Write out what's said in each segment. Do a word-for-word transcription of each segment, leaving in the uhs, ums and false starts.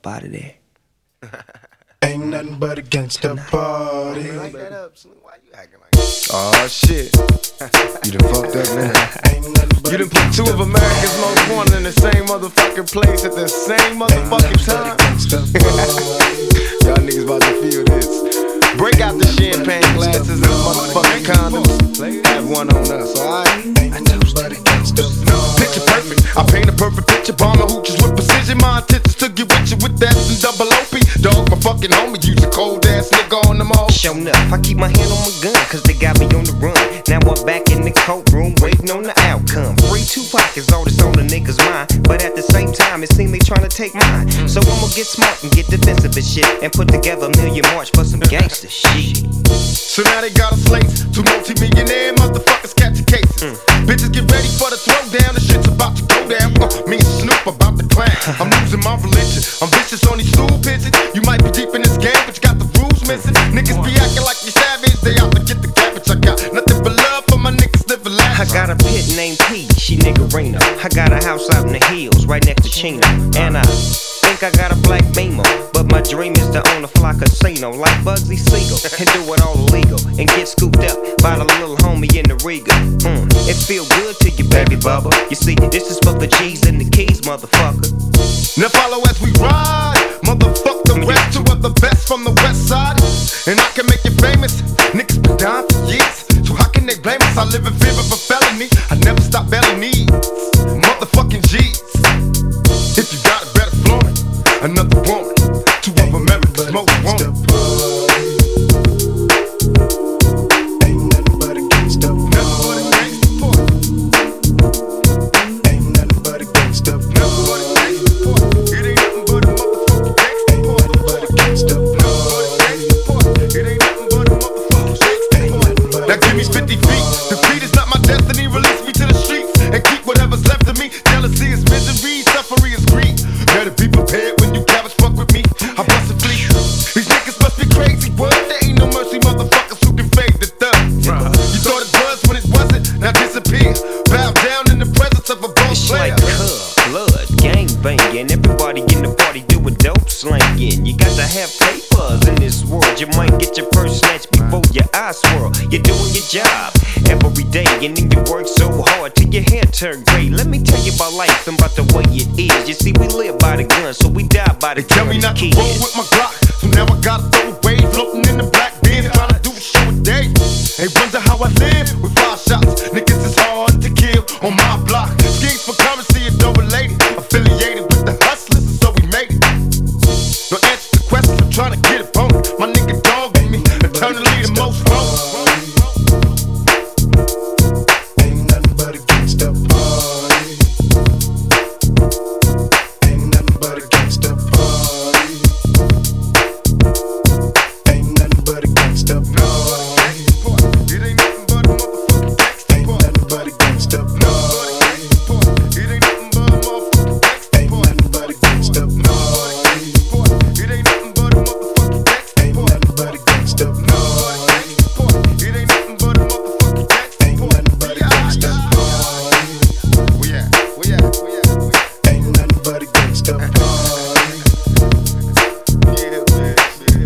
up out of there. Ain't nothing but a gangsta party. Like that up, Slim. Why you acting like that? Oh shit. You done fucked up now. Ain't nothing but You a done put two of America's most wanted in the same motherfucking place at the same motherfucking time. Y'all niggas about to feel this. Break out the champagne glasses and motherfucking condoms. Have one on us, alright? Picture perfect. I paint a perfect picture. Bomb the hooches with precision. My intentions to get with you with that and double O P. Dog, my fucking homie. Use a cold ass nigga on them all. Show enough, I keep my hand on my gun, cause they got me on the run. Now I'm back in the courtroom, waiting on the outcome. Free Tupac is all that's on the niggas' mind, but at the same time, it seems they tryna take mine. So I'ma get smart and get defensive and shit, and put together a million march for some gangster shit. So now they got us laced. Two multi-millionaire motherfuckers catching cases. Mm. Bitches get ready for the throwdown. The shit's about to go down. Uh, me and Snoop about to clown. I'm losing my religion. I'm vicious on these stool pigeons. You might be deep in this game, but you got the rules missing. Niggas be acting like you savage. They out to get the cabbage. I got nothing but love for my niggas living life. I got a pit named P, she niggerina. I got a house out in the hills, right next to Chino. And I think I got a black Beamer, but my dream is to own a fly casino like Bugsy Siegel and do it all illegal and get scooped up by the little homie in the Riga. Mm, it feel good to you, baby bubba. You see, this is for the G's and the keys, motherfucker. Now follow as we ride, motherfuck the rest. Two of the best from the west side, and I can make you famous. Niggas been dying for years, so how can they blame us? I live in fear of a felony. I never stop belly needs, motherfucking G's. If you got it, better flaunt it. Another woman, two of America's most wanted. Ain't nothing but a gangsta party. Ain't nothing but a gangsta party. It ain't nothing but a motherfucking gangsta party. It ain't nothing but a motherfucking gangsta party. Now give me fifty feet. Defeat is not my destiny. Release me to the streets and keep whatever's left of me. Jealousy is misery, suffering is greed. Better be prepared when you cowards fuck with me. I bust a fleet. These niggas must be crazy. What? There ain't no mercy, motherfuckers who can fade the thug. You thought it was when it wasn't. Now disappear. Bow down in the presence of a boss It's player. like cub, blood, gang banging. Everybody in the party doing dope slanging. You got to have papers in this world. You might get your first snatch before your eyes swirl. You're doing your job every day, and then you work so hard till your hair turn gray. Let me tell you about life and about the way it is. You see, we live by the gun, so we die by the They tell me not to kids. roll with my Glock, so now I gotta throw away. Floating in the black bins, trying to do a show a day. They wonder how I live with five shots. Niggas is hard to kill on my block. Schemes for currency and double related, affiliated with the hustlers, and so we made it. No answer to questions, I'm trying to get it on. My nigga dogging me, eternally the most wrong. Ain't nothing but a gangsta party. Ain't nothing but a gangsta party. Ain't nothing but a gangsta party. It ain't nothing but a motherfucking gangsta Ain't nothing but a gangsta party. It ain't nothing but a motherfucking gangsta Ain't nothing but a gangsta party. It ain't nothing but a motherfucking gangsta Ain't nothing but a gangsta party. It ain't nothing but a motherfucking gangsta Ain't nothing but a gangsta party. We at, we at, we at, we at. Ain't nothing but a gangsta party. Yeah, man,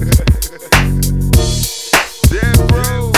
shit. Yeah, bro.